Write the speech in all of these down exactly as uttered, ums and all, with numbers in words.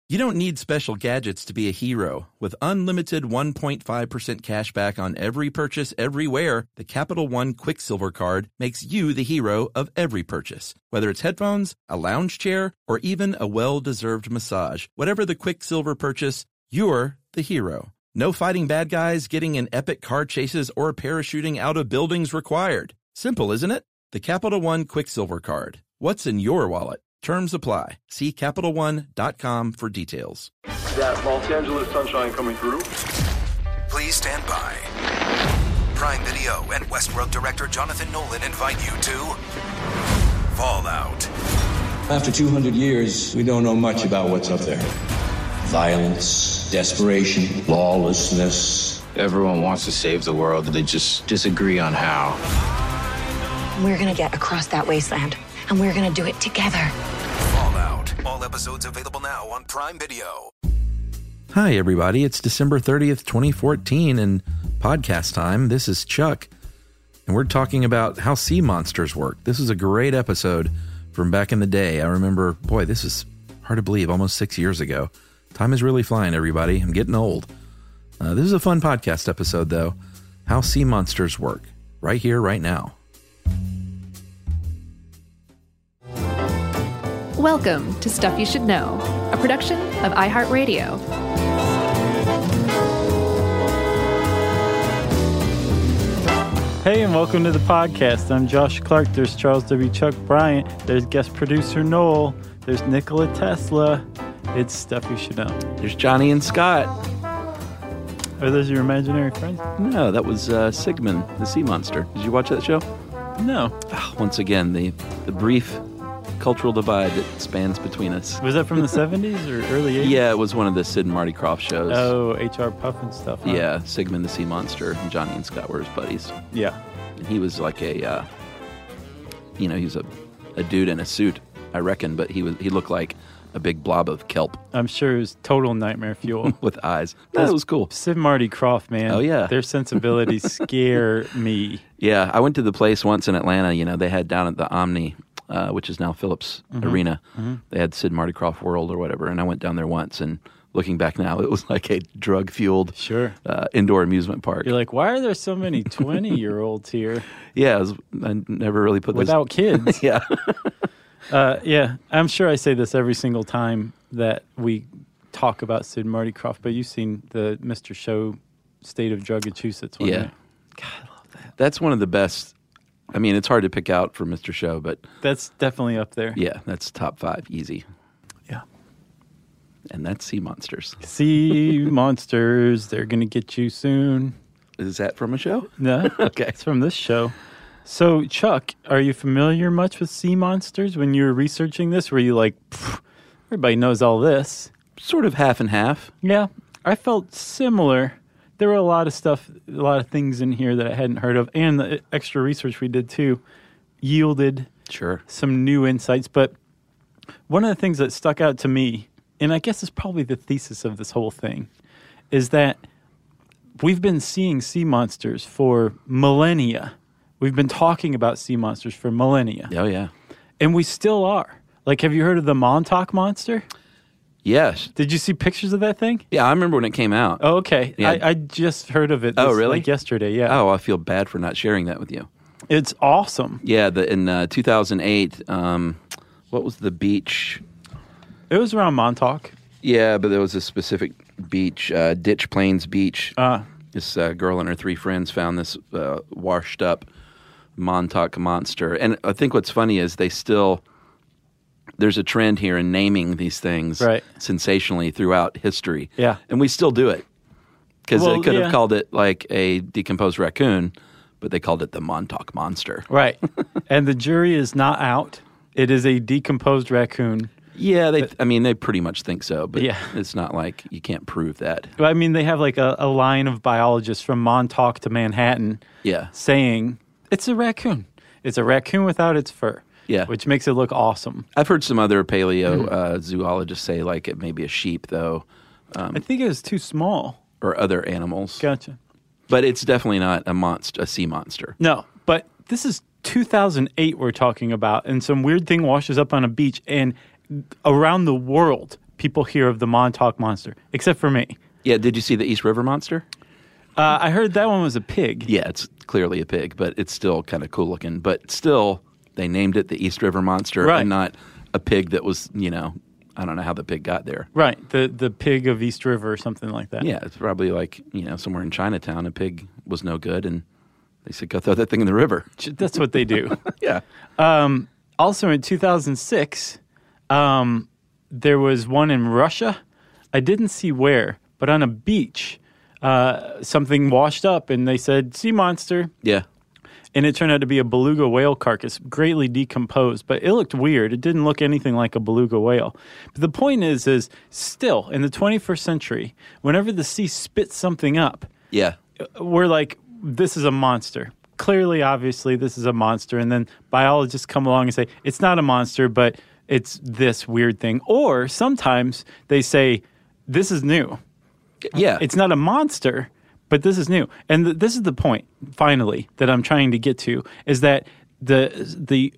You don't need special gadgets to be a hero. With unlimited one point five percent cash back on every purchase everywhere, the Capital One Quicksilver Card makes you the hero of every purchase. Whether it's headphones, a lounge chair, or even a well-deserved massage, whatever the Quicksilver purchase, you're the hero. No fighting bad guys, getting in epic car chases, or parachuting out of buildings required. Simple, isn't it? The Capital One Quicksilver Card. What's in your wallet? Terms apply. See Capital One dot com for details. That Los Angeles sunshine coming through. Please stand by. Prime Video and Westworld director Jonathan Nolan invite you to Fallout. After two hundred years, we don't know much about what's up there. Violence, desperation, lawlessness. Everyone wants to save the world, they just disagree on how. We're gonna get across that wasteland, and we're gonna do it together. Fallout. All episodes available now on Prime Video. Hi, everybody. It's December thirtieth, twenty fourteen, and podcast time. This is Chuck, and we're talking about how sea monsters work. This is a great episode from back in the day. I remember, boy, this is hard to believe, almost six years ago. Time is really flying, everybody. I'm getting old. Uh, this is a fun podcast episode, though. How sea monsters work. Right here, right now. Welcome to Stuff You Should Know, a production of iHeartRadio. Hey, and welcome to the podcast. I'm Josh Clark. There's Charles W. Chuck Bryant. There's guest producer Noel. There's Nikola Tesla. It's Stuff You Should Know. There's Johnny and Scott. Are those your imaginary friends? No, that was uh, Sigmund, the sea monster. Did you watch that show? No. Oh, once again, the, the brief cultural divide that spans between us. Was that from the seventies or early eighties? Yeah, it was one of the Sid and Marty Krofft shows. Oh, H R Puff and stuff. Huh? Yeah, Sigmund the Sea Monster, and Johnny and Scott were his buddies. Yeah. And he was like a, uh, you know, he was a, a dude in a suit, I reckon, but he was he looked like a big blob of kelp. I'm sure it was total nightmare fuel. With eyes. That was cool. Sid and Marty Krofft, man. Oh, yeah. Their sensibilities scare me. Yeah, I went to the place once in Atlanta, you know, they had down at the Omni, uh, which is now Phillips Mm-hmm. Arena. Mm-hmm. They had Sid and Marty Krofft World or whatever, and I went down there once, and looking back now, it was like a drug-fueled Sure. uh, indoor amusement park. You're like, why are there so many twenty-year-olds here? Yeah, I, was, I never really put Without those... kids. Yeah. uh, yeah, I'm sure I say this every single time that we talk about Sid and Marty Krofft, but you've seen the Mister Show State of Drug-a-chusetts one, Yeah. right? God, I love that. That's one of the best. I mean, it's hard to pick out for Mister Show, but That's definitely up there. yeah, that's top five, easy. Yeah. And that's Sea Monsters. Sea monsters, they're going to get you soon. Is that from a show? No, Okay. it's from this show. So, Chuck, are you familiar much with sea monsters when you were researching this? Were you like, everybody knows all this? Sort of half and half. Yeah, I felt similar. There were a lot of stuff, a lot of things in here that I hadn't heard of, and the extra research we did too yielded Sure. some new insights. But one of the things that stuck out to me, and I guess is probably the thesis of this whole thing, is that we've been seeing sea monsters for millennia. We've been talking about sea monsters for millennia. Oh, yeah. And we still are. Like, have you heard of the Montauk Monster? Yes. Did you see pictures of that thing? Yeah, I remember when it came out. Oh, okay. Yeah. I, I just heard of it this, Oh, really? like yesterday, yeah. Oh, I feel bad for not sharing that with you. It's awesome. Yeah, the, in uh, two thousand eight, um, what was the beach? It was around Montauk. Yeah, but there was a specific beach, uh, Ditch Plains Beach. Uh, This uh, girl and her three friends found this uh, washed up Montauk monster. And I think what's funny is they still, there's a trend here in naming these things Right. sensationally throughout history. Yeah. And we still do it. Because Well, they could yeah. have called it like a decomposed raccoon, but they called it the Montauk Monster. right. And the jury is not out. It is a decomposed raccoon. Yeah, they. I mean, they pretty much think so, but Yeah. it's not like you can't prove that. I mean, they have like a, a line of biologists from Montauk to Manhattan Yeah. saying it's a raccoon. It's a raccoon without its fur. Yeah. Which makes it look awesome. I've heard some other paleo uh, zoologists say like it may be a sheep, though, I think it was too small. or other animals. Gotcha. But it's definitely not a monster, a sea monster. No, but this is two thousand eight we're talking about, and some weird thing washes up on a beach, and around the world, people hear of the Montauk Monster, except for me. Yeah, did you see the East River Monster? Uh, I heard that one was a pig. Yeah, it's clearly a pig, but it's still kind of cool looking. But still, they named it the East River Monster Right. and not a pig that was, you know, I don't know how the pig got there. Right, the the pig of East River or something like that. Yeah, it's probably like, you know, somewhere in Chinatown, a pig was no good, and they said, go throw that thing in the river. That's what they do. Yeah. Um, also in two thousand six, um, there was one in Russia. I didn't see where, but on a beach, uh, something washed up, and they said, sea monster. Yeah. And it turned out to be a beluga whale carcass, greatly decomposed, but it looked weird. It didn't look anything like a beluga whale. But the point is, is still in the twenty-first century, whenever the sea spits something up, Yeah. we're like, this is a monster. Clearly, obviously, this is a monster. And then biologists come along and say, it's not a monster, but it's this weird thing. Or sometimes they say, this is new. Yeah. It's not a monster, but this is new. And th- this is the point, finally, that I'm trying to get to, is that the the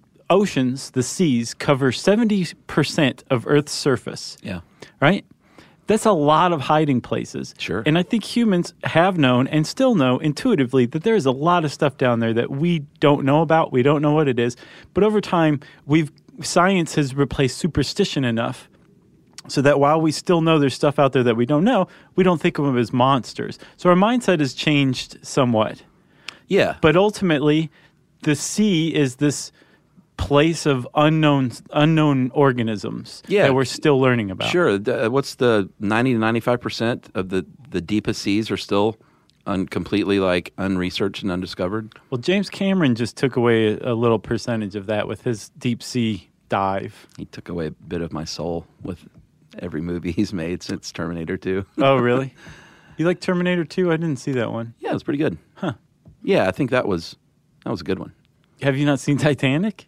oceans, the seas, cover seventy percent of Earth's surface. Yeah. Right? That's a lot of hiding places. Sure. And I think humans have known and still know intuitively that there is a lot of stuff down there that we don't know about. We don't know what it is. But over time, we've science has replaced superstition enough so that while we still know there's stuff out there that we don't know, we don't think of them as monsters. So our mindset has changed somewhat. Yeah. But ultimately, the sea is this place of unknown unknown organisms Yeah. that we're still learning about. Sure. The, what's the ninety to ninety-five percent of the, the deepest seas are still un, completely like unresearched and undiscovered? Well, James Cameron just took away a, a little percentage of that with his deep sea dive. He took away a bit of my soul with every movie he's made since Terminator two. Oh, really? You like Terminator two? I didn't see that one. Yeah, it was pretty good. Huh. Yeah, I think that was that was a good one. Have you not seen Titanic?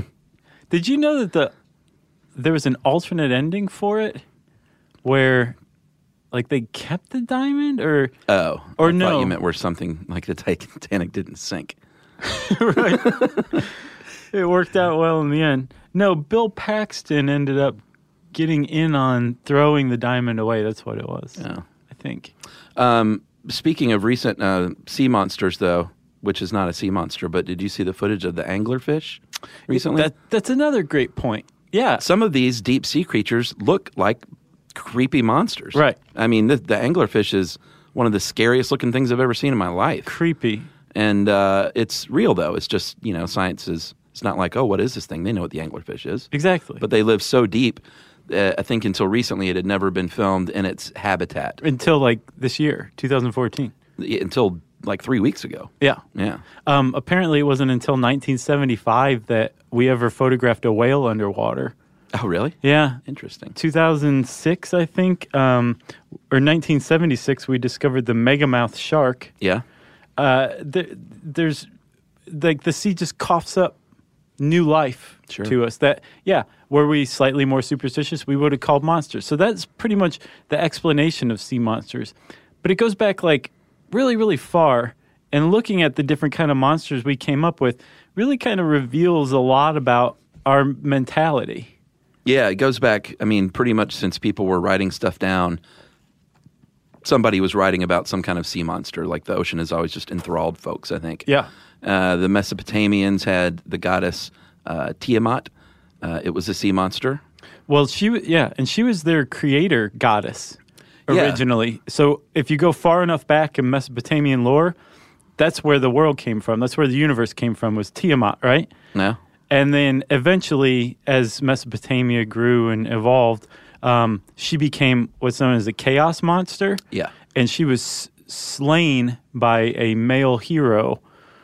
Did you know that the there was an alternate ending for it where like they kept the diamond or Oh. Or I no. thought you meant where something like the Titanic didn't sink. right. It worked out well in the end. No, Bill Paxton ended up getting in on throwing the diamond away. That's what it was. Yeah. I think. Um, speaking of recent uh, sea monsters, though, which is not a sea monster, but did you see the footage of the anglerfish recently? That, that's another great point. Yeah. Some of these deep sea creatures look like creepy monsters. Right. I mean, the, the anglerfish is one of the scariest looking things I've ever seen in my life. Creepy. And uh, it's real, though. It's just, you know, science is, it's not like, oh, what is this thing? They know what the anglerfish is. Exactly. But they live so deep, uh, I think until recently it had never been filmed in its habitat. Until like this year, two thousand fourteen. Until like three weeks ago. Yeah. Yeah. Um, apparently, it wasn't until nineteen seventy-five that we ever photographed a whale underwater. Oh, really? Yeah. Interesting. two thousand six, I think, um, or nineteen seventy-six, we discovered the megamouth shark. Yeah. Uh, there, there's, like, the sea just coughs up new life Sure. to us. That, yeah, were we slightly more superstitious, we would have called monsters. So that's pretty much the explanation of sea monsters. But it goes back, like, really, really far. And looking at the different kind of monsters we came up with really kind of reveals a lot about our mentality. Yeah, it goes back, I mean, pretty much since people were writing stuff down, somebody was writing about some kind of sea monster. Like the ocean has always just enthralled folks, I think. Yeah. Uh, the Mesopotamians had the goddess uh, Tiamat. Uh, it was a sea monster. Well, she, w- yeah, and she was their creator goddess Yeah. originally. So if you go far enough back in Mesopotamian lore, that's where the world came from. That's where the universe came from, was Tiamat, right? No? And then eventually, as Mesopotamia grew and evolved, um, she became what's known as a chaos monster. Yeah. And she was s- slain by a male hero,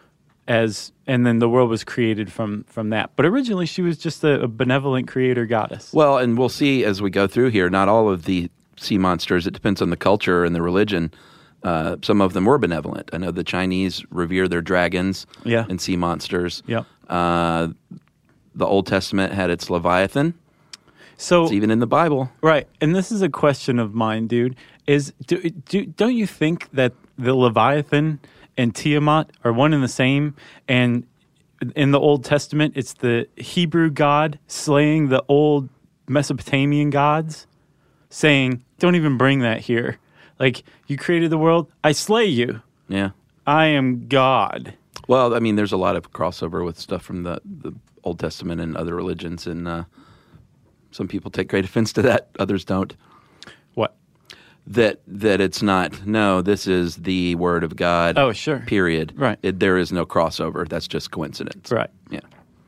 as and then the world was created from from that. But originally, she was just a, a benevolent creator goddess. Well, and we'll see as we go through here, not all of the sea monsters, it depends on the culture and the religion. Uh, some of them were benevolent. I know the Chinese revere their dragons Yeah. and sea monsters. Yep. Uh, the Old Testament had its Leviathan. So It's even in the Bible. right, and this is a question of mine, dude. Is do, do don't you think that the Leviathan and Tiamat are one and the same? And in the Old Testament, it's the Hebrew god slaying the old Mesopotamian gods. saying, don't even bring that here. Like, you created the world, I slay you. Yeah. I am God. Well, I mean, there's a lot of crossover with stuff from the, the Old Testament and other religions, and uh, some people take great offense to that. Others don't. What? That that it's not, no, this is the Word of God. Oh, sure. Period. Right. It, there is no crossover. That's just coincidence. Right. Yeah.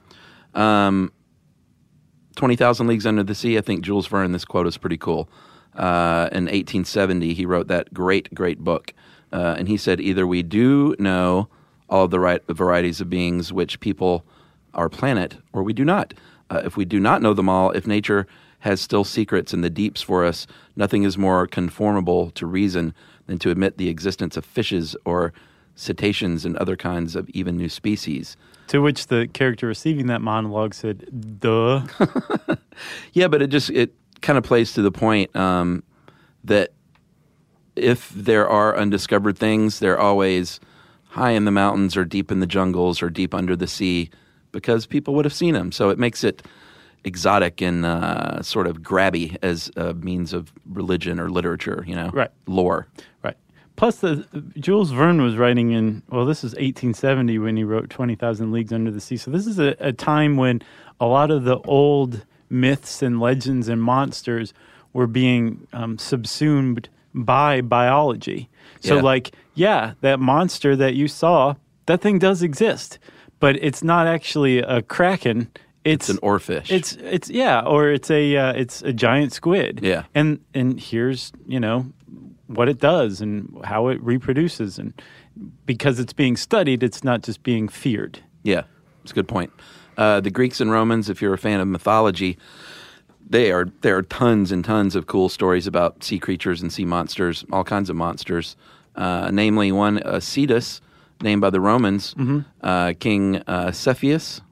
Um, twenty thousand Leagues Under the Sea, I think Jules Verne, this quote is pretty cool. Uh, in eighteen seventy, he wrote that great, great book. Uh, and he said, either we do know all of the right varieties of beings which people our planet, or we do not. Uh, if we do not know them all, if nature has still secrets in the deeps for us, nothing is more conformable to reason than to admit the existence of fishes or cetaceans and other kinds of even new species. To which the character receiving that monologue said, duh. Yeah, but it just, it kind of plays to the point um, that if there are undiscovered things, they're always high in the mountains or deep in the jungles or deep under the sea because people would have seen them. So it makes it exotic and uh, sort of grabby as a means of religion or literature, you know? Right. Lore. Right. Plus, the Jules Verne was writing in, well, this is eighteen seventy when he wrote twenty thousand Leagues Under the Sea. So this is a, a time when a lot of the old myths and legends and monsters were being um, subsumed by biology. So, Yeah. like, yeah, that monster that you saw, that thing does exist, but it's not actually a kraken. It's, It's an oarfish. It's it's yeah, or it's a uh, it's a giant squid. Yeah. and and here's you know what it does and how it reproduces, and because it's being studied, it's not just being feared. Yeah, it's a good point. Uh, the Greeks and Romans, if you're a fan of mythology, they are there are tons and tons of cool stories about sea creatures and sea monsters, all kinds of monsters. Uh, namely, one uh, Cetus, named by the Romans, Mm-hmm. uh, King uh, Cepheus,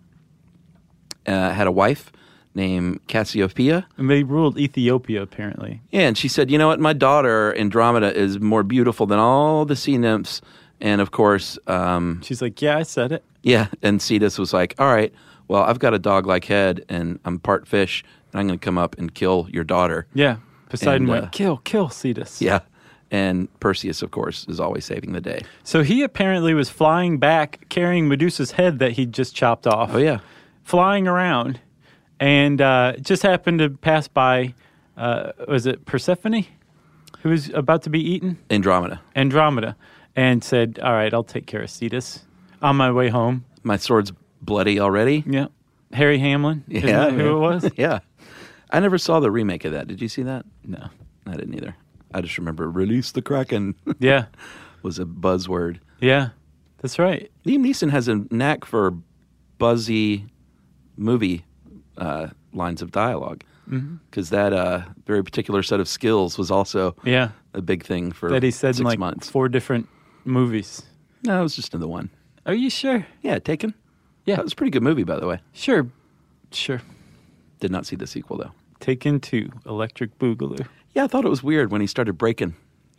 uh, had a wife named Cassiopeia. And they ruled Ethiopia, apparently. Yeah, and she said, you know what, my daughter Andromeda is more beautiful than all the sea nymphs. And of course, um, She's like, yeah, I said it. yeah, and Cetus was like, all right, well, I've got a dog-like head, and I'm part fish, and I'm going to come up and kill your daughter. Yeah. Poseidon And, uh, went, kill, kill Cetus. Yeah, and Perseus, of course, is always saving the day. So he apparently was flying back, carrying Medusa's head that he'd just chopped off. Oh, yeah. Flying around, and uh, just happened to pass by, uh, was it Persephone, who was about to be eaten? Andromeda. Andromeda, and said, all right, I'll take care of Cetus on my way home. My sword's bloody already. Yeah. Harry Hamlin, Yeah, isn't that who yeah. it was? Yeah. I never saw the remake of that. Did you see that? No. I didn't either. I just remember release the Kraken Yeah. was a buzzword. Yeah. That's right. Liam Neeson has a knack for buzzy movie uh, lines of dialogue because that uh, very particular set of skills was also Yeah. a big thing for That he said six in like months. four different movies. No, it was just in the one. Are you sure? Yeah, Taken. Yeah. That was a pretty good movie, by the way. Sure. Sure. Did not see the sequel, though. Taken two, Electric Boogaloo. Yeah, I thought it was weird when he started breaking.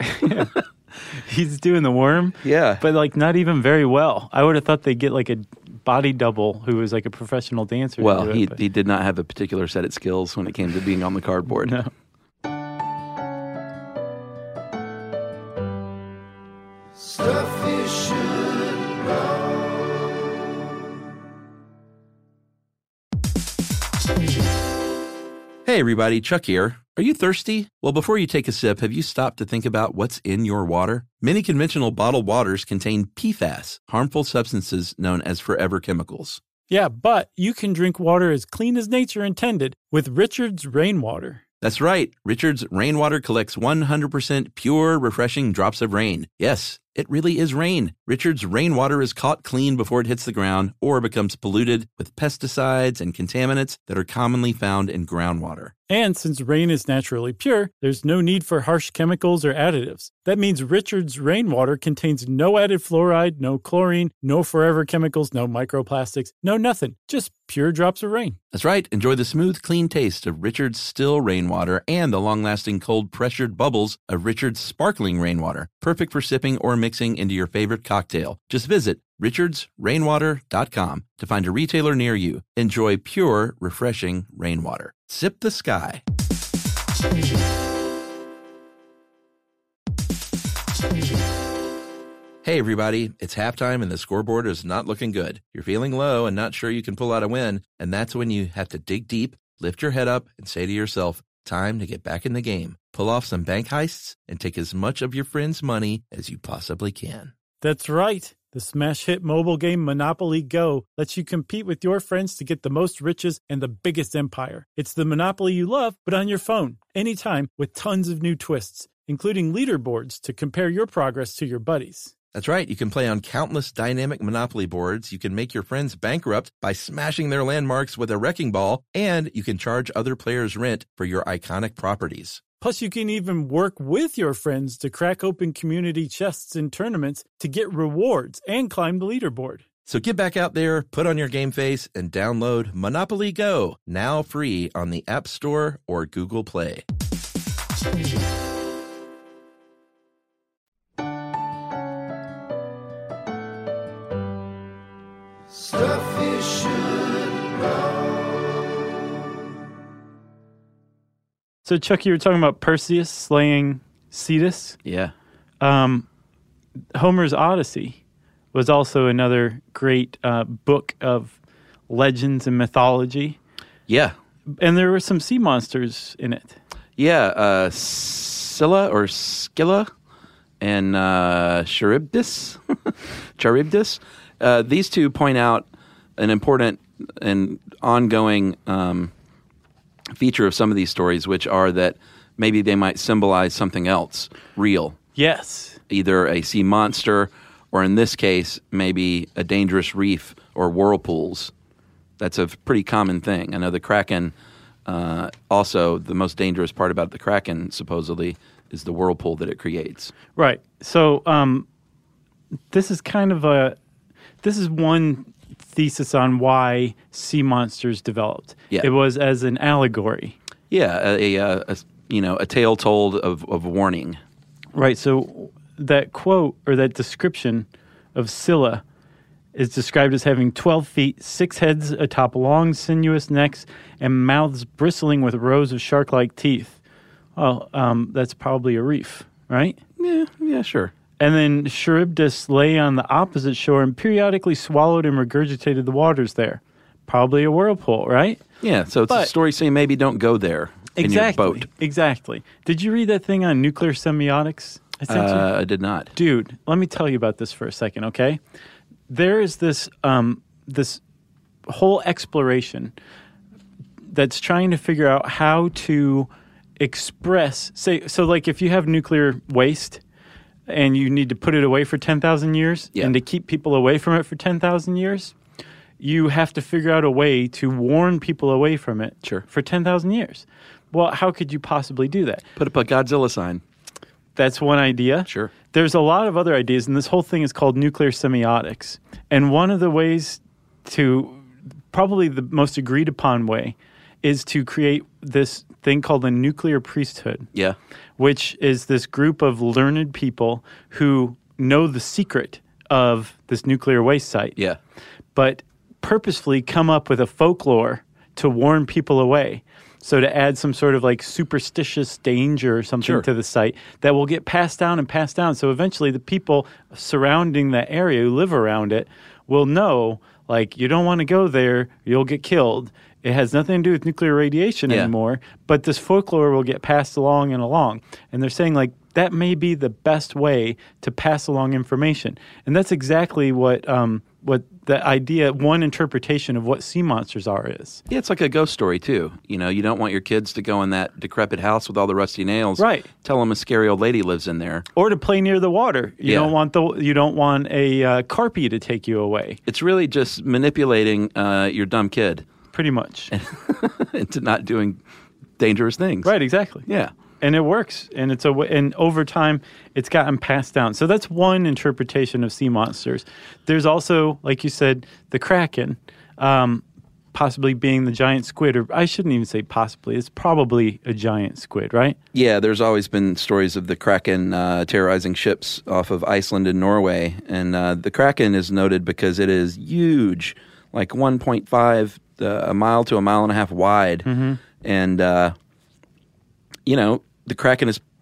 He's doing the worm. Yeah. But like not even very well. I would have thought they'd get like a body double who was like a professional dancer. to Well, do it, he, but he did not have a particular set of skills when it came to being on the cardboard. no. Hey everybody, Chuck here. Are you thirsty? Well, before you take a sip, have you stopped to think about what's in your water? Many conventional bottled waters contain P FAS, harmful substances known as forever chemicals. Yeah, but you can drink water as clean as nature intended with Richard's Rainwater. That's right. Richard's Rainwater collects one hundred percent pure, refreshing drops of rain. Yes, it really is rain. Richard's Rainwater is caught clean before it hits the ground or becomes polluted with pesticides and contaminants that are commonly found in groundwater. And since rain is naturally pure, there's no need for harsh chemicals or additives. That means Richard's Rainwater contains no added fluoride, no chlorine, no forever chemicals, no microplastics, no nothing. Just pure drops of rain. That's right. Enjoy the smooth, clean taste of Richard's still rainwater and the long-lasting cold pressured bubbles of Richard's sparkling rainwater. Perfect for sipping or mixing into your favorite cocktail. Just visit richards rainwater dot com to find a retailer near you. Enjoy pure, refreshing rainwater. Sip the sky. Hey, everybody, it's halftime and the scoreboard is not looking good. You're feeling low and not sure you can pull out a win, and that's when you have to dig deep, lift your head up, and say to yourself, time to get back in the game. Pull off some bank heists and take as much of your friends' money as you possibly can. That's right. The smash hit mobile game Monopoly Go lets you compete with your friends to get the most riches and the biggest empire. It's the Monopoly you love, but on your phone, anytime, with tons of new twists, including leaderboards to compare your progress to your buddies. That's right. You can play on countless dynamic Monopoly boards. You can make your friends bankrupt by smashing their landmarks with a wrecking ball, and you can charge other players rent for your iconic properties. Plus, you can even work with your friends to crack open community chests in tournaments to get rewards and climb the leaderboard. So get back out there, put on your game face, and download Monopoly Go, now free on the App Store or Google Play. Stuff you should know. So, Chuck, you were talking about Perseus slaying Cetus. Yeah. Um, Homer's Odyssey was also another great uh, book of legends and mythology. Yeah. And there were some sea monsters in it. Yeah, uh, Scylla or Scylla and uh, Charybdis. Charybdis. Uh, these two point out an important and ongoing um, feature of some of these stories, which are that maybe they might symbolize something else real. Yes. Either a sea monster, or in this case, maybe a dangerous reef or whirlpools. That's a pretty common thing. I know the Kraken, uh, also, the most dangerous part about the Kraken, supposedly, is the whirlpool that it creates. Right. So um, this is kind of a, this is one thesis on why sea monsters developed. Yeah. It was as an allegory. Yeah, a, a, a you know a tale told of, of warning. Right. So that quote or that description of Scylla is described as having twelve feet, six heads atop long, sinuous necks, and mouths bristling with rows of shark-like teeth. Well, um, that's probably a reef, right? Yeah, yeah, sure. And then Charybdis lay on the opposite shore and periodically swallowed and regurgitated the waters there. Probably a whirlpool, right? Yeah, so it's But- a story saying maybe don't go there Exactly. in your boat. Exactly. Did you read that thing on nuclear semiotics? I sent you? Uh, I did not. Dude, let me tell you about this for a second, okay? There is this um, this whole exploration that's trying to figure out how to express, say, so like if you have nuclear waste and you need to put it away for ten thousand years Yeah. and to keep people away from it for ten thousand years, you have to figure out a way to warn people away from it Sure. for ten thousand years. Well, how could you possibly do that? Put up a Godzilla sign. That's one idea. Sure. There's a lot of other ideas, and this whole thing is called nuclear semiotics. And one of the ways to, probably the most agreed upon way, is to create this thing called a nuclear priesthood, Yeah. which is this group of learned people who know the secret of this nuclear waste site, Yeah. but purposefully come up with a folklore to warn people away. So to add some sort of like superstitious danger or something Sure. to the site that will get passed down and passed down. So eventually the people surrounding that area who live around it will know, like, you don't want to go there, you'll get killed. It has nothing to do with nuclear radiation Yeah. anymore, but this folklore will get passed along and along. And they're saying, like, that may be the best way to pass along information. And that's exactly what um, what the idea, one interpretation of what sea monsters are is. Yeah, it's like a ghost story, too. You know, you don't want your kids to go in that decrepit house with all the rusty nails. Right. Tell them a scary old lady lives in there. Or to play near the water. You Yeah. don't want the you don't want a uh, Carpy to take you away, It's really just manipulating uh, your dumb kid pretty much. into not doing dangerous things. Right, exactly. Yeah. And it works, and it's a w- and over time it's gotten passed down. So that's one interpretation of sea monsters. There's also, like you said, the Kraken, um, possibly being the giant squid, or I shouldn't even say possibly. It's probably a giant squid, right? Yeah, there's always been stories of the Kraken uh, terrorizing ships off of Iceland and Norway. And uh, the Kraken is noted because it is huge, like one point five uh, a mile to a mile and a half wide. Mm-hmm. And, uh, you know, the Kraken is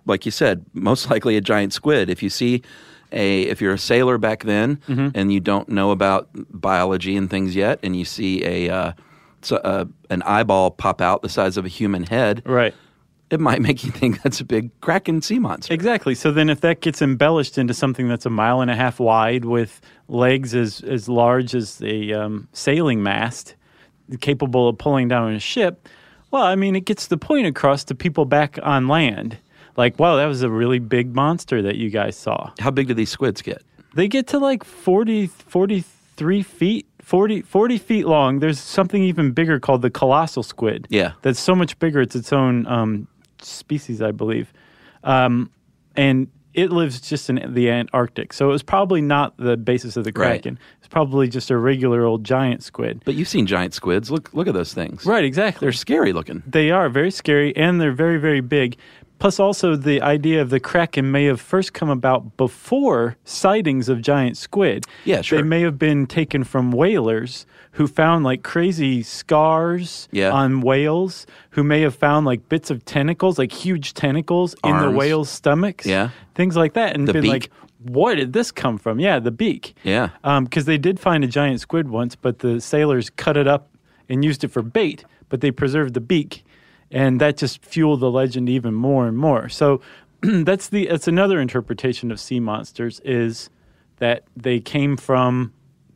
like you said, most likely a giant squid. If you see a, if you're a sailor back then Mhm. and you don't know about biology and things yet, and you see a, uh, so, uh, an eyeball pop out the size of a human head, right? It might make you think that's a big Kraken sea monster. Exactly. So then if that gets embellished into something that's a mile and a half wide with legs as, as large as a um, sailing mast, capable of pulling down a ship, well, I mean, it gets the point across to people back on land. Like, wow, that was a really big monster that you guys saw. How big do these squids get? They get to like forty, forty-three feet, forty, forty feet long. There's something even bigger called the colossal squid. Yeah. That's so much bigger. It's its own um, species, I believe. Um, and it lives just in the Antarctic. So it was probably not the basis of the Kraken. Right. It's probably just a regular old giant squid. But you've seen giant squids. Look look at those things. Right, exactly. They're scary looking. They are very scary, and they're very, very big. Plus, also, the idea of the Kraken may have first come about before sightings of giant squid. Yeah, sure. They may have been taken from whalers who found like crazy scars Yeah. on whales, who may have found like bits of tentacles, like huge tentacles in the Arms. whales' stomachs. Yeah. Things like that. And The been beak. like, where did this come from? Yeah, the beak. Yeah. Because they did find a giant squid once, but the sailors cut it up and used it for bait, but they preserved the beak. And that just fueled the legend even more and more. So that's the that's another interpretation of sea monsters, is that they came from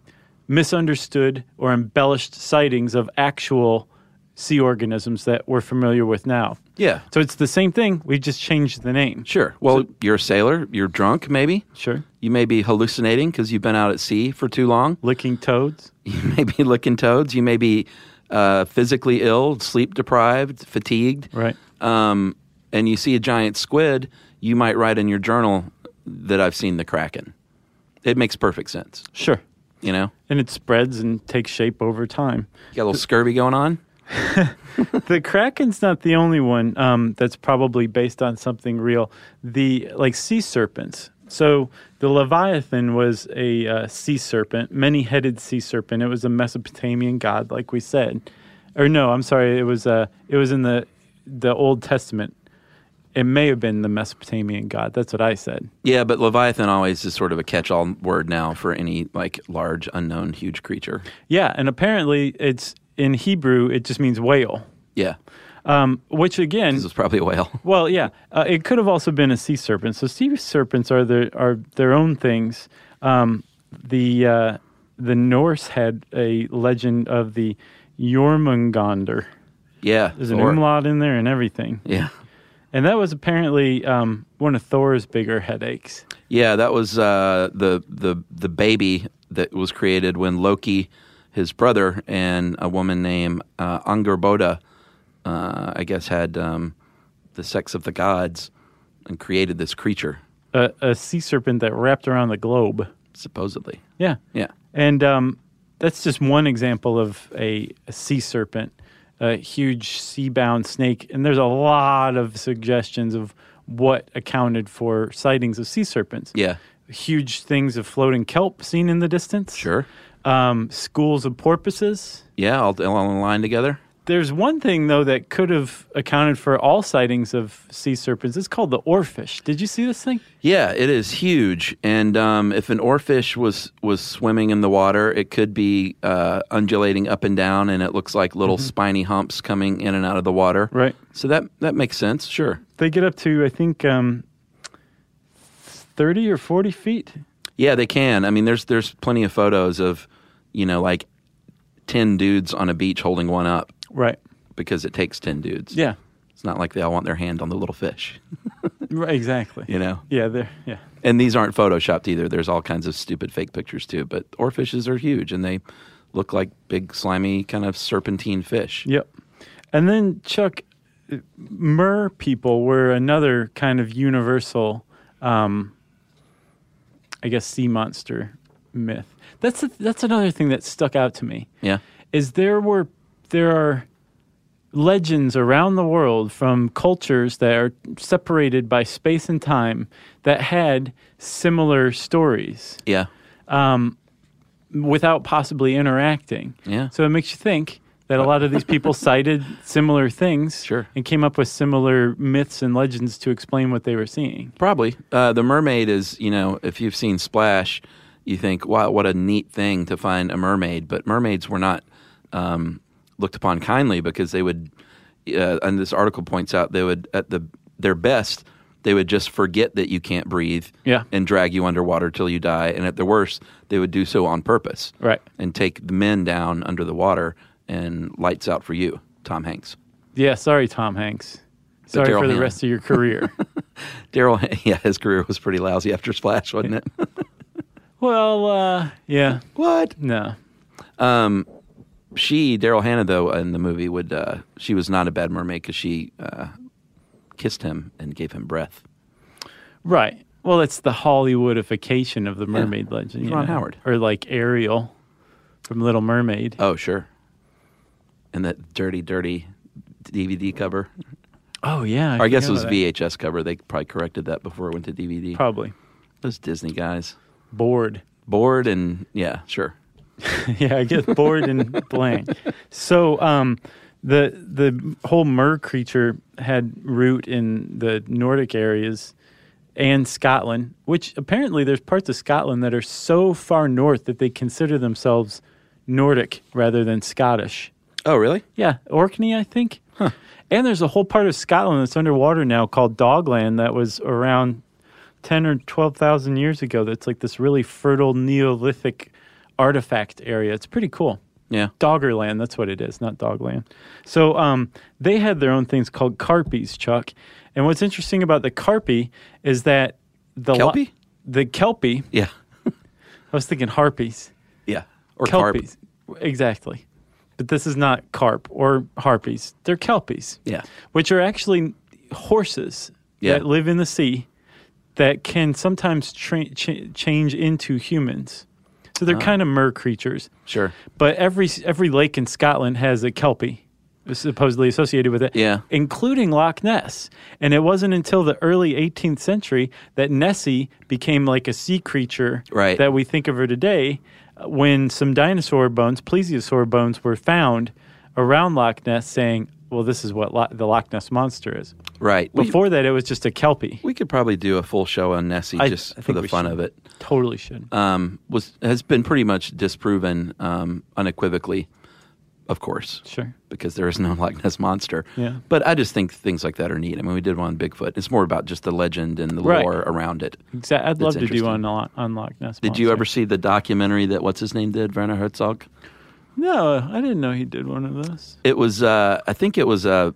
misunderstood or embellished sightings of actual sea organisms that we're familiar with now. Yeah. So it's the same thing. We just changed the name. Sure. Well, you're a sailor. You're drunk, maybe. Sure. You may be hallucinating because you've been out at sea for too long. Licking toads. You may be licking toads. You may be uh, physically ill, sleep deprived, fatigued. Right. Um, and you see a giant squid, you might write in your journal that I've seen the Kraken. It makes perfect sense. Sure. You know? And it spreads and takes shape over time. You got a little scurvy going on? The Kraken's not the only one um, that's probably based on something real. The like sea serpents. So the Leviathan was a uh, sea serpent, many-headed sea serpent. It was a Mesopotamian god, like we said. Or no, I'm sorry. It was uh, it was in the the Old Testament. It may have been the Mesopotamian god. That's what I said. Yeah, but Leviathan always is sort of a catch-all word now for any like large, unknown, huge creature. Yeah, and apparently it's in Hebrew. It just means whale. Yeah. Um, which again, this is probably a whale. Well, yeah, uh, it could have also been a sea serpent. So sea serpents are their are their own things. Um, the uh, the Norse had a legend of the Jormungandr. Yeah, there's an Thor. umlaut in there and everything. Yeah, and that was apparently um, one of Thor's bigger headaches. Yeah, that was uh, the the the baby that was created when Loki, his brother, and a woman named uh, Angerboda, uh, I guess, had um, the sex of the gods and created this creature. A, a sea serpent that wrapped around the globe. Supposedly. Yeah. Yeah. And um, that's just one example of a, a sea serpent, a huge sea-bound snake. And there's a lot of suggestions of what accounted for sightings of sea serpents. Yeah. Huge things of floating kelp seen in the distance. Sure. Um, schools of porpoises. Yeah, all, all in line together. There's one thing, though, that could have accounted for all sightings of sea serpents. It's called the oarfish. Did you see this thing? Yeah, it is huge. And um, if an oarfish was, was swimming in the water, it could be uh, undulating up and down, and it looks like little mm-hmm. spiny humps coming in and out of the water. Right. So that, that makes sense, sure. They get up to, I think, um, thirty or forty feet. Yeah, they can. I mean, there's there's plenty of photos of, you know, like ten dudes on a beach holding one up. Right. Because it takes ten dudes. Yeah. It's not like they all want their hand on the little fish. Right, exactly. You know? Yeah, they're, yeah. And these aren't photoshopped either. There's all kinds of stupid fake pictures too. But oarfishes are huge, and they look like big, slimy, kind of serpentine fish. Yep. And then, Chuck, mer people were another kind of universal, um, I guess, sea monster myth. That's a, that's another thing that stuck out to me. Yeah. Is there were there are legends around the world from cultures that are separated by space and time that had similar stories. Yeah. Um, without possibly interacting. Yeah. So it makes you think, that a lot of these people cited similar things Sure. and came up with similar myths and legends to explain what they were seeing. Probably. Uh, the mermaid is, you know, if you've seen Splash, you think, wow, what a neat thing to find a mermaid. But mermaids were not um, looked upon kindly because they would, uh, and this article points out, they would, at the their best, they would just forget that you can't breathe Yeah. and drag you underwater till you die. And at the worst, they would do so on purpose. Right. And take the men down under the water and lights out for you, Tom Hanks. Yeah, sorry, Tom Hanks. Sorry Daryl for the Hannah. rest of your career. Daryl, yeah, his career was pretty lousy after Splash, wasn't it? Well, uh, yeah. What? No. Um, she, Daryl Hannah, though, in the movie, would uh, she was not a bad mermaid because she uh, kissed him and gave him breath. Right. Well, it's the Hollywoodification of the mermaid Yeah. legend. you Ron know? Howard. Or like Ariel from Little Mermaid. Oh, sure. And that dirty, dirty D V D cover. Oh, yeah. Or I guess it forgot was about V H S cover. They probably corrected that before it went to D V D. that. Probably. Those Disney guys. Bored. Bored and, yeah, sure. Yeah, I guess bored and blank. So um, the the whole mer creature had root in the Nordic areas and Scotland, which apparently there's parts of Scotland that are so far north that they consider themselves Nordic rather than Scottish. Oh, really? Yeah, Orkney, I think. Huh. And there's a whole part of Scotland that's underwater now called Dogland that was around ten or twelve thousand years ago. That's like this really fertile Neolithic artifact area. It's pretty cool. Yeah. Doggerland, that's what it is, not Dogland. So um, they had their own things called Carpies, Chuck. And what's interesting about the Carpy is that the Kelpie? Lo- the Kelpie. Yeah. I was thinking Harpies. Yeah. Or carp. Kelpies. Exactly. But this is not carp or harpies. They're kelpies. Yeah. Which are actually horses Yeah. that live in the sea that can sometimes tra- ch- change into humans. So they're Oh. kind of mer creatures. Sure. But every every lake in Scotland has a kelpie supposedly associated with it, Yeah. including Loch Ness. And it wasn't until the early eighteenth century that Nessie became like a sea creature Right. that we think of her today, uh, when some dinosaur bones, plesiosaur bones, were found around Loch Ness saying, well, this is what Lo- the Loch Ness Monster is. Right. We, Before that, it was just a kelpie. we could probably do a full show on Nessie I- just I for think the we fun should. of it. Totally should. Um, was has been pretty much disproven um, unequivocally, of course. Sure. Because there is no Loch Ness Monster. Yeah. But I just think things like that are neat. I mean, we did one on Bigfoot. It's more about just the legend and the Right. lore around it. Exactly. I'd That's love to do interesting. one on, on Loch Ness Did you Monster. ever see the documentary that what's his name did, Werner Herzog? No, I didn't know he did one of those. It was, uh, I think it was a,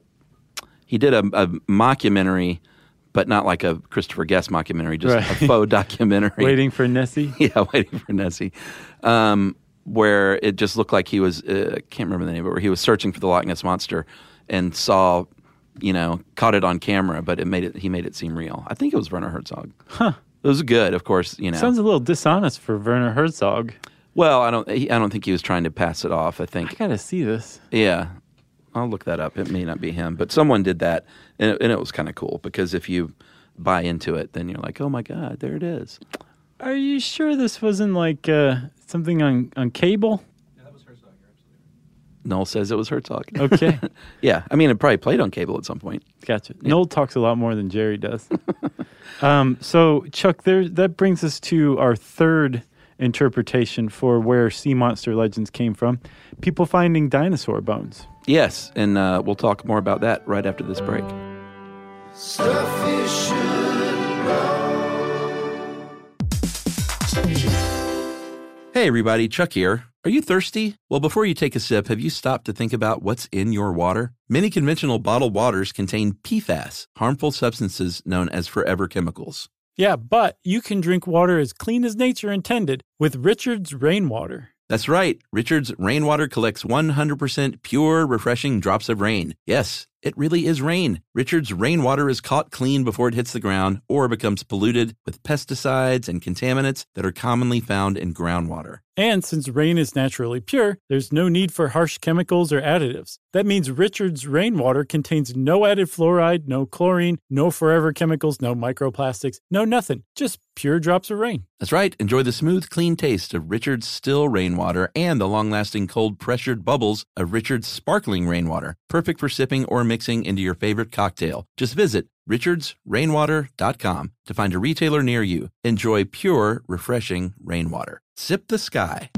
he did a, a mockumentary, but not like a Christopher Guest mockumentary, just Right. a faux documentary. Waiting for Nessie? Yeah, waiting for Nessie. Um, where it just looked like he was, uh, I can't remember the name, but where he was searching for the Loch Ness Monster and saw, you know, caught it on camera, but it made it, he made it seem real. I think it was Werner Herzog. Huh. It was good, of course, you know. Sounds a little dishonest for Werner Herzog. Well, I don't, he, I don't think he was trying to pass it off. I think, I gotta see this. yeah, I'll look that up. It may not be him, but someone did that, and it, and it was kind of cool because if you buy into it, then you're like, oh my God, there it is. Are you sure this wasn't like uh, something on, on cable? Noel says it was Herzog. Okay. Yeah, I mean, it probably played on cable at some point. Gotcha. Noel talks a lot more than Jerry does. um, so, Chuck, there that brings us to our third interpretation for where sea monster legends came from. People finding dinosaur bones. Yes, and uh, we'll talk more about that right after this break. Stuff you shouldn't know. Hey everybody, Chuck here. Are you thirsty? Well, before you take a sip, have you stopped to think about what's in your water? Many conventional bottled waters contain P FAS, harmful substances known as forever chemicals. Yeah, but you can drink water as clean as nature intended with Richard's Rainwater. That's right. Richard's Rainwater collects one hundred percent pure, refreshing drops of rain. Yes, It really is rain. Richard's rainwater is caught clean before it hits the ground or becomes polluted with pesticides and contaminants that are commonly found in groundwater. And since rain is naturally pure, there's no need for harsh chemicals or additives. That means Richard's rainwater contains no added fluoride, no chlorine, no forever chemicals, no microplastics, no nothing. Just pure drops of rain. That's right. Enjoy the smooth, clean taste of Richard's still rainwater and the long-lasting cold-pressured bubbles of Richard's sparkling rainwater. Perfect for sipping or mixing into your favorite cocktail. Just visit richards rainwater dot com to find a retailer near you. Enjoy pure, refreshing rainwater. Sip the sky.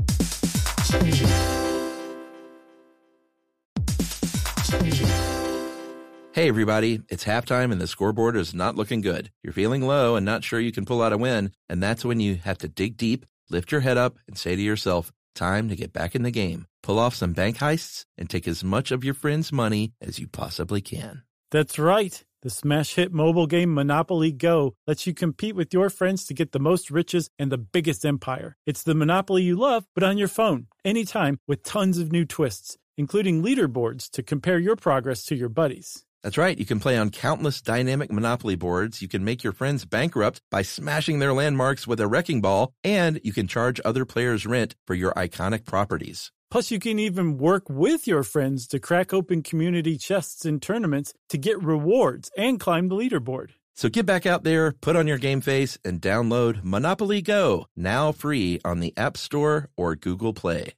Hey everybody, it's halftime and the scoreboard is not looking good. You're feeling low and not sure you can pull out a win, and that's when you have to dig deep, lift your head up, and say to yourself, time to get back in the game. Pull off some bank heists and take as much of your friends' money as you possibly can. That's right. The smash hit mobile game Monopoly Go lets you compete with your friends to get the most riches and the biggest empire. It's the Monopoly you love, but on your phone, anytime, with tons of new twists, including leaderboards to compare your progress to your buddies. That's right. You can play on countless dynamic Monopoly boards. You can make your friends bankrupt by smashing their landmarks with a wrecking ball, and you can charge other players rent for your iconic properties. Plus, you can even work with your friends to crack open community chests in tournaments to get rewards and climb the leaderboard. So get back out there, put on your game face, and download Monopoly Go, now free on the App Store or Google Play.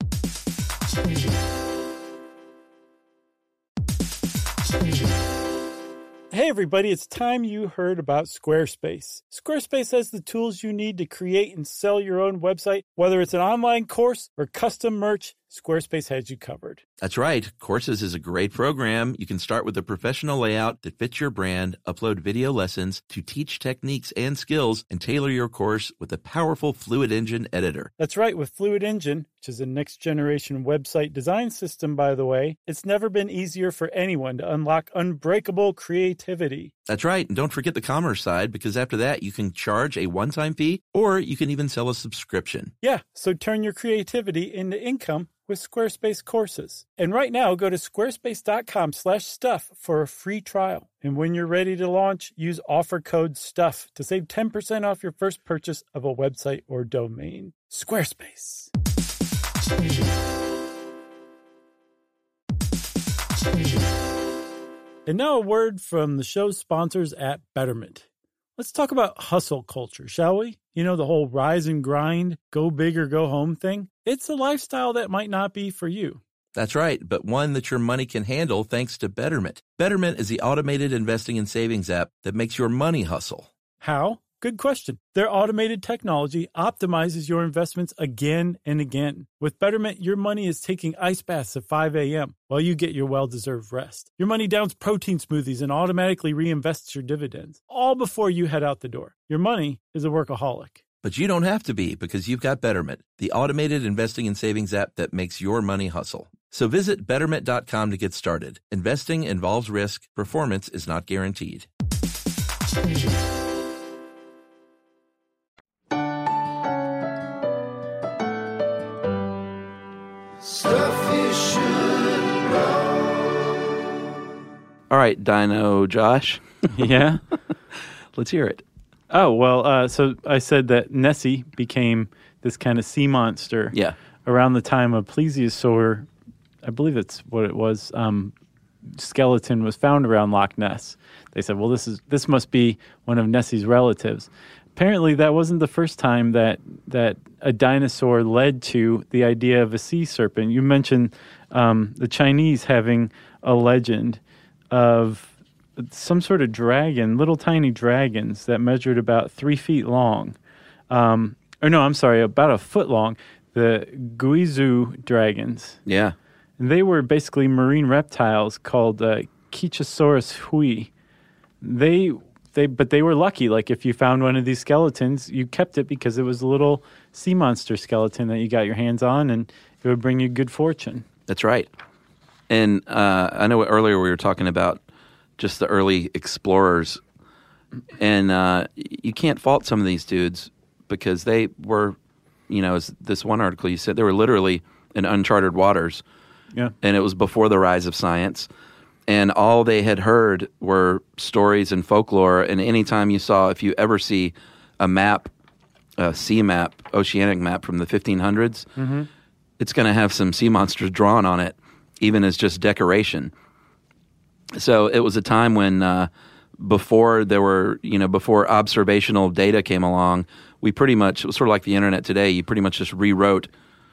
Hey everybody, it's time you heard about Squarespace. Squarespace has the tools you need to create and sell your own website. Whether it's an online course or custom merch, Squarespace has you covered. That's right. Courses is a great program. You can start with a professional layout that fits your brand, upload video lessons to teach techniques and skills, and tailor your course with a powerful Fluid Engine editor. That's right. With Fluid Engine, which is a next-generation website design system, by the way, it's never been easier for anyone to unlock unbreakable creativity. That's right. And don't forget the commerce side, because after that, you can charge a one-time fee, or you can even sell a subscription. Yeah, so turn your creativity into income with Squarespace courses. And right now, go to squarespace.com slash stuff for a free trial. And when you're ready to launch, use offer code STUFF to save ten percent off your first purchase of a website or domain. Squarespace. And now a word from the show's sponsors at Betterment. Let's talk about hustle culture, shall we? You know, the whole rise and grind, go big or go home thing. It's a lifestyle that might not be for you. That's right, but one that your money can handle thanks to Betterment. Betterment is the automated investing and savings app that makes your money hustle. How? Good question. Their automated technology optimizes your investments again and again. With Betterment, your money is taking ice baths at five a.m. while you get your well-deserved rest. Your money downs protein smoothies and automatically reinvests your dividends, all before you head out the door. Your money is a workaholic. But you don't have to be, because you've got Betterment, the automated investing and savings app that makes your money hustle. So visit betterment dot com to get started. Investing involves risk. Performance is not guaranteed. Stuff you should know. All right, Dino Josh. Yeah? Let's hear it. Oh, well, uh, so I said that Nessie became this kind of sea monster Yeah. around the time a plesiosaur, I believe that's what it was, um, skeleton was found around Loch Ness. They said, well, this is this must be one of Nessie's relatives. Apparently, that wasn't the first time that that a dinosaur led to the idea of a sea serpent. You mentioned um, the Chinese having a legend of some sort of dragon, little tiny dragons that measured about three feet long. Um, or no, I'm sorry, about a foot long. The Guizhou dragons. Yeah. And they were basically marine reptiles called uh, Chichosaurus hui. They, they, but they were lucky. Like if you found one of these skeletons, you kept it because it was a little sea monster skeleton that you got your hands on, and it would bring you good fortune. That's right. And uh, I know earlier we were talking about just the early explorers, and uh, you can't fault some of these dudes because they were, you know, as this one article you said, they were literally in uncharted waters. Yeah. And it was before the rise of science. and all they had heard were stories and folklore. And anytime you saw, if you ever see a map, a sea map, oceanic map from the fifteen hundreds, Mm-hmm. it's going to have some sea monsters drawn on it, even as just decoration. So it was a time when, uh, before there were, you know, before observational data came along, we pretty much, it was sort of like the internet today, you pretty much just rewrote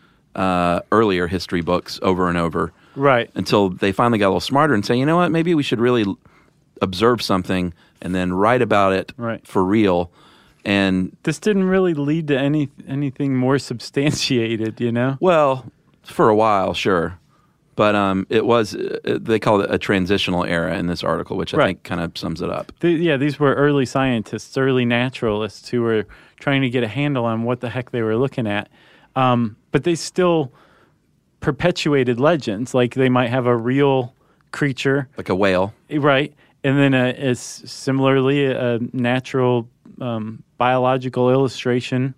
uh, earlier history books over and over. Right. Until they finally got a little smarter and say, you know what, maybe we should really observe something and then write about it right. for real. And this didn't really lead to any anything more substantiated, you know? Well, for a while, sure. But um, it was, uh, they call it a transitional era in this article, which I right. think kind of sums it up. The, yeah, these were early scientists, early naturalists who were trying to get a handle on what the heck they were looking at. Um, but they still perpetuated legends, like they might have a real creature. Like a whale. Right. And then a, a similarly a natural um, biological illustration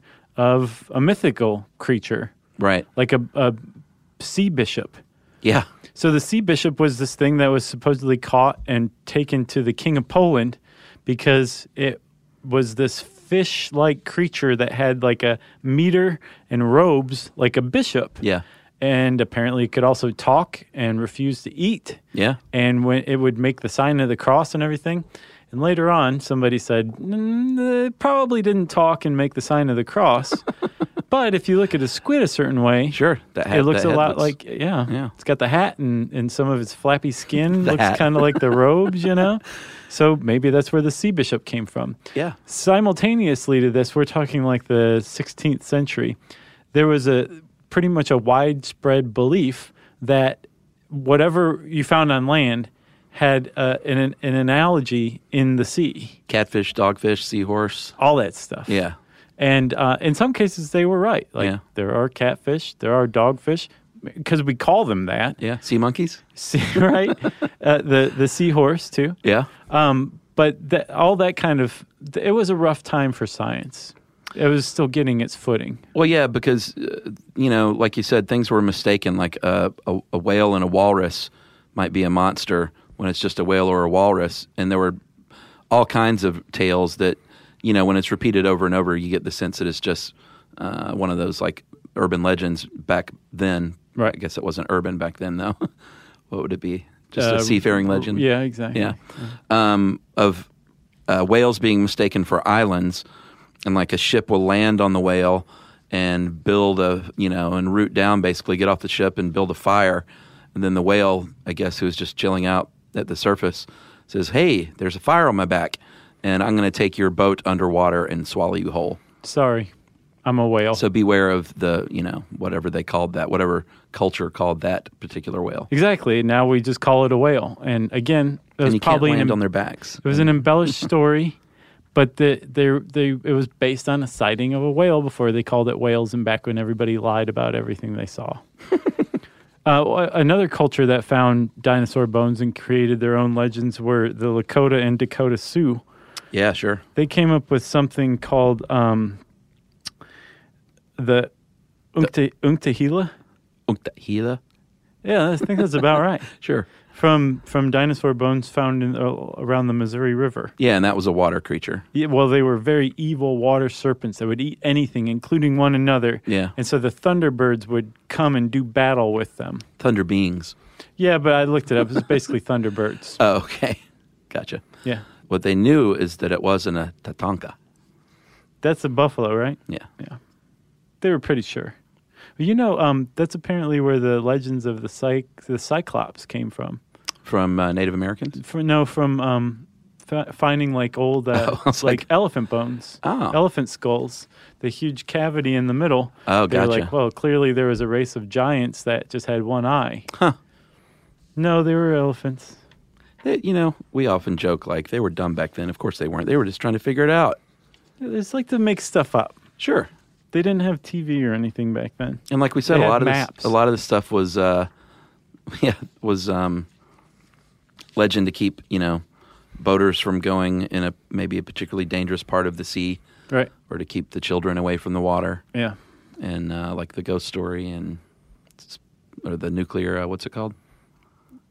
of a mythical creature. Right. Like a, a sea bishop. Yeah. So the sea bishop was this thing that was supposedly caught and taken to the king of Poland because it was this fish-like creature that had like a mitre and robes like a bishop. Yeah. And apparently it could also talk and refuse to eat. Yeah. And when it would make the sign of the cross and everything. And later on, somebody said, mm, it probably didn't talk and make the sign of the cross. But if you look at a squid a certain way, sure, that hat, it looks that a head lot looks, like, yeah, yeah, it's got the hat and, and some of its flappy skin The looks kind of like the robes, you know? So maybe that's where the sea bishop came from. Yeah. Simultaneously to this, we're talking like the sixteenth century, there was a pretty much a widespread belief that whatever you found on land had uh, an, an analogy in the sea. Catfish, dogfish, seahorse. All that stuff. Yeah. And uh, in some cases, they were right. Like yeah. there are catfish, there are dogfish, because we call them that. Yeah, sea monkeys. See, right? uh, the the seahorse too. Yeah. Um, but that, all that kind of it was a rough time for science. It was still getting its footing. Well, yeah, because uh, you know, like you said, things were mistaken. Like uh, a, a whale and a walrus might be a monster when it's just a whale or a walrus, and there were all kinds of tales that. You know, when it's repeated over and over, you get the sense that it's just uh, one of those like urban legends back then. Right. I guess it wasn't urban back then, though. What would it be? Just uh, a seafaring legend? Yeah, exactly. Yeah. Um, of uh, whales being mistaken for islands, and like a ship will land on the whale and build a, you know, and root down basically, get off the ship and build a fire. And then the whale, I guess, who's just chilling out at the surface, says, hey, there's a fire on my back. And I'm going to take your boat underwater and swallow you whole. Sorry, I'm a whale. So beware of the, you know, whatever they called that, whatever culture called that particular whale. Exactly. Now we just call it a whale. And again, it was and you probably can't land an, on their backs. It was an embellished story, but the, they, they, it was based on a sighting of a whale before they called it whales, and back when everybody lied about everything they saw. Uh, another culture that found dinosaur bones and created their own legends were the Lakota and Dakota Sioux. Yeah, sure. They came up with something called um, the Unkta- Unktahila. Unktahila? Yeah, I think that's about right. Sure. From from dinosaur bones found in, uh, around the Missouri River. Yeah, and that was a water creature. Yeah, well, they were very evil water serpents that would eat anything, including one another. Yeah. And so the Thunderbirds would come and do battle with them. Thunder beings. Yeah, but I looked it up. It's basically Thunderbirds. Oh, okay. Gotcha. Yeah. What they knew is that it wasn't a Tatanka. That's a buffalo, right? Yeah. Yeah. They were pretty sure. Well, you know, um, that's apparently where the legends of the cy- the Cyclops came from. From uh, Native Americans? For, no, from um, f- finding like old, uh, oh, like, like elephant bones, oh. elephant skulls, the huge cavity in the middle. Oh, They're gotcha. like, well, clearly there was a race of giants that just had one eye. Huh. No, they were elephants. They, you know, we often joke like they were dumb back then. Of course they weren't. They were just trying to figure it out. It's like to make stuff up. Sure. They didn't have T V or anything back then. And like we said, They a had lot of maps. this, a lot of the stuff was, uh, yeah, was um, legend to keep, you know, boaters from going in a maybe a particularly dangerous part of the sea, right? Or to keep the children away from the water. Yeah. And uh, like the ghost story and or the nuclear, uh, what's it called?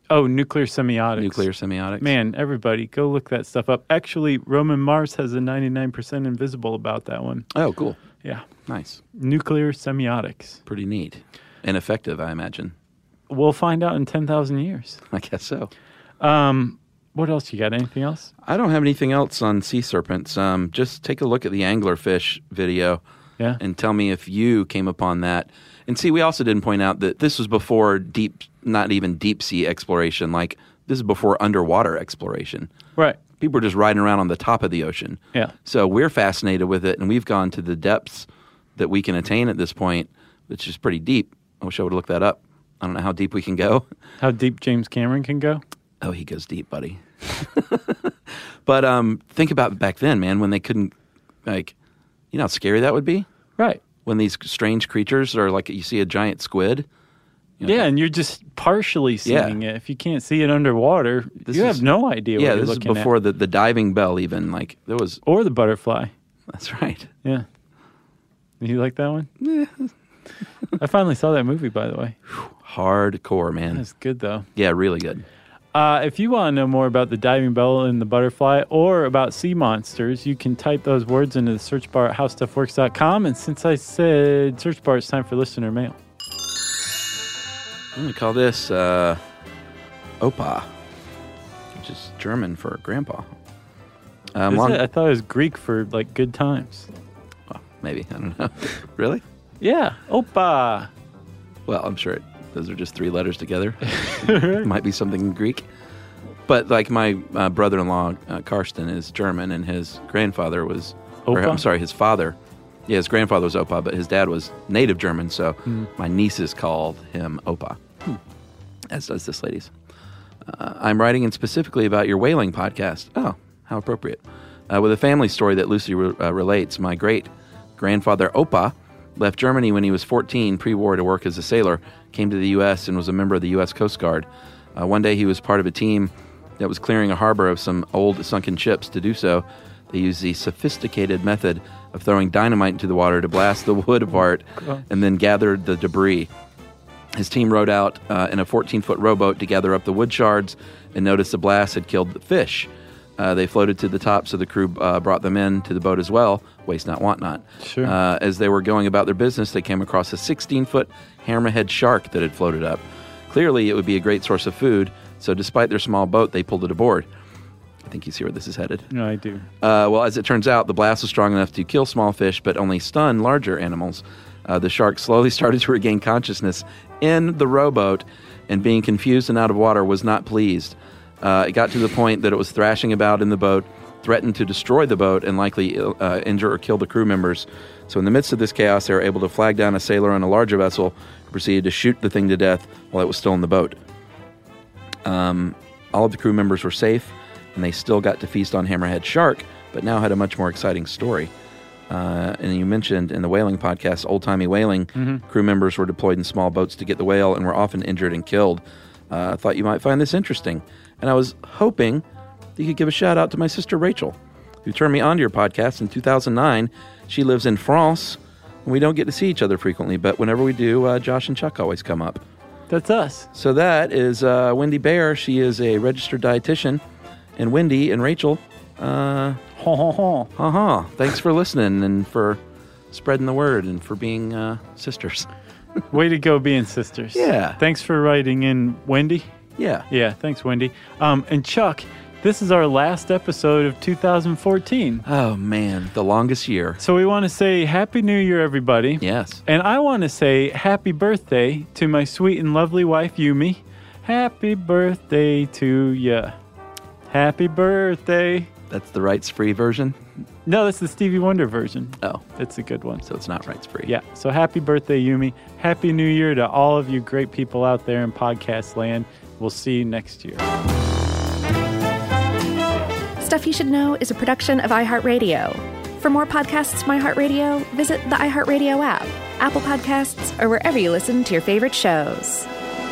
Oh, nuclear semiotics. Nuclear semiotics. Man, everybody, go look that stuff up. Actually, Roman Mars has a ninety-nine percent invisible about that one. Oh, cool. Yeah. Nice. Nuclear semiotics. Pretty neat. And effective, I imagine. We'll find out in ten thousand years. I guess so. Um, what else? You got anything else? I don't have anything else on sea serpents. Um, just take a look at the anglerfish video yeah. and tell me if you came upon that. And see, we also didn't point out that this was before deep, not even deep sea exploration. Like, this is before underwater exploration. Right. People were just riding around on the top of the ocean. Yeah. So we're fascinated with it, and we've gone to the depths that we can attain at this point, which is pretty deep. I wish I would have looked that up. I don't know how deep we can go. How deep James Cameron can go? Oh, he goes deep, buddy. But um, think about back then, man, when they couldn't, like, you know how scary that would be? Right. When these strange creatures are like, you see a giant squid. You know, yeah, and you're just partially seeing yeah. it. If you can't see it underwater, this you is, have no idea what yeah, you're this looking is before at. the, the diving bell even. Like, there was... Or the butterfly. That's right. Yeah. You like that one? Yeah. I finally saw that movie, by the way. Hardcore, man. That's good, though. Yeah, really good. Uh, if you want to know more about the diving bell and the butterfly or about sea monsters, you can type those words into the search bar at how stuff works dot com. And since I said search bar, it's time for listener mail. I'm going to call this uh, Opa, which is German for grandpa. Um, Is long- it? I thought it was Greek for, like, good times. Well, maybe. I don't know. Really? Yeah. Opa. Well, I'm sure it, those are just three letters together. It might be something in Greek. But like my uh, brother-in-law, uh, Karsten, is German, and his grandfather was... Or, Opa? I'm sorry, his father... Yeah, his grandfather was Opa, but his dad was native German, so Hmm. my nieces called him Opa, hmm. as does this lady's. Uh, I'm writing in specifically about your whaling podcast. Oh, how appropriate. Uh, with a family story that Lucy re- uh, relates, my great-grandfather Opa left Germany when he was fourteen, pre-war, to work as a sailor, came to the U S and was a member of the U S Coast Guard. Uh, one day he was part of a team that was clearing a harbor of some old sunken ships. To do so, they used the sophisticated method of throwing dynamite into the water to blast the wood apart and then gathered the debris. His team rowed out uh, in a fourteen-foot rowboat to gather up the wood shards and noticed the blast had killed the fish. Uh, they floated to the top, so the crew uh, brought them in to the boat as well. Waste not, want not. Sure. Uh, as they were going about their business, they came across a sixteen-foot hammerhead shark that had floated up. Clearly, it would be a great source of food, so despite their small boat, they pulled it aboard. I think you see where this is headed. No, I do. Uh, well, as it turns out, the blast was strong enough to kill small fish, but only stun larger animals. Uh, the shark slowly started to regain consciousness in the rowboat, and being confused and out of water, was not pleased. Uh, it got to the point that it was thrashing about in the boat, threatened to destroy the boat, and likely uh, injure or kill the crew members. So in the midst of this chaos, they were able to flag down a sailor on a larger vessel who proceeded to shoot the thing to death while it was still in the boat. Um, all of the crew members were safe, and they still got to feast on hammerhead shark, but now had a much more exciting story. Uh, and you mentioned in the whaling podcast, old-timey whaling, mm-hmm. crew members were deployed in small boats to get the whale and were often injured and killed. I uh, thought you might find this interesting. And I was hoping that you could give a shout-out to my sister Rachel, who turned me onto your podcast in two thousand nine. She lives in France, and we don't get to see each other frequently, but whenever we do, uh, Josh and Chuck always come up. That's us. So that is uh, Wendy Bear. She is a registered dietitian. And Wendy and Rachel, uh, ha ha ha, ha ha. Thanks for listening and for spreading the word and for being uh, sisters. Way to go, being sisters. Yeah. Thanks for writing in, Wendy. Yeah. Yeah. Thanks, Wendy. Um, and Chuck, this is our last episode of two thousand fourteen. Oh man, the longest year. So we want to say Happy New Year, everybody. Yes. And I want to say Happy birthday to my sweet and lovely wife, Yumi. Happy birthday to ya. Happy birthday. That's the rights-free version? No, that's the Stevie Wonder version. Oh. It's a good one. So it's not rights-free. Yeah. So happy birthday, Yumi. Happy New Year to all of you great people out there in podcast land. We'll see you next year. Stuff You Should Know is a production of iHeartRadio. For more podcasts from iHeartRadio, visit the iHeartRadio app, Apple Podcasts, or wherever you listen to your favorite shows.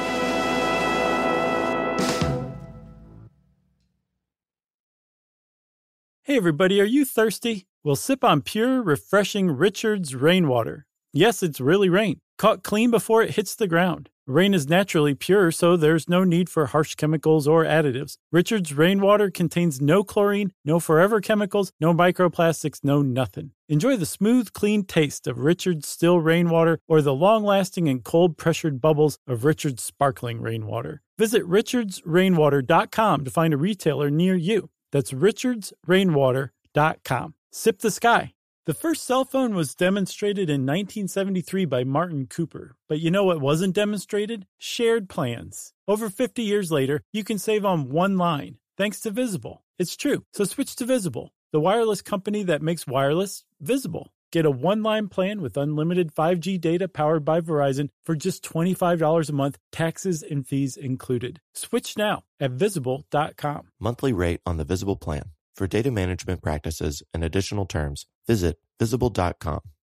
Hey everybody, are you thirsty? Well, sip on pure, refreshing Richard's rainwater. Yes, it's really rain, caught clean before it hits the ground. Rain is naturally pure, so there's no need for harsh chemicals or additives. Richards rainwater contains no chlorine, no forever chemicals, no microplastics, no nothing. Enjoy the smooth, clean taste of Richards still rainwater or the long-lasting and cold-pressured bubbles of Richards sparkling rainwater. Visit richards rainwater dot com to find a retailer near you. That's richards rainwater dot com. Sip the sky. The first cell phone was demonstrated in nineteen seventy-three by Martin Cooper. But you know what wasn't demonstrated? Shared plans. Over fifty years later, you can save on one line, thanks to Visible. It's true, so switch to Visible, the wireless company that makes wireless visible. Get a one-line plan with unlimited five G data powered by Verizon for just twenty-five dollars a month, taxes and fees included. Switch now at visible dot com. Monthly rate on the Visible plan. For data management practices and additional terms, visit visible dot com.